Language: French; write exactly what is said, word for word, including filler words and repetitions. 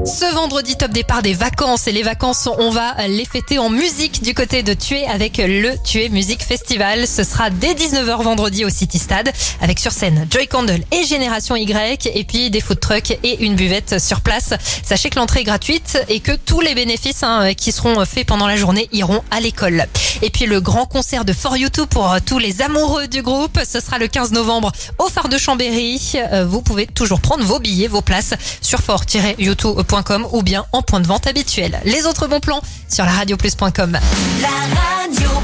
Ce vendredi, top départ des vacances. Et les vacances, on va les fêter en musique du côté de Thuey avec le Thuey Music Festival. Ce sera dès dix-neuf heures vendredi au City Stade avec sur scène Joy Candle et Génération Y et puis des food trucks et une buvette sur place. Sachez que l'entrée est gratuite et que tous les bénéfices hein, qui seront faits pendant la journée iront à l'école. Et puis le grand concert de For You Two pour tous les amoureux du groupe. Ce sera le quinze novembre au Phare de Chambéry. Vous pouvez toujours prendre vos billets, vos places sur for tiret you two point com ou bien en point de vente habituel. Les autres bons plans sur la radio plus point com. La radio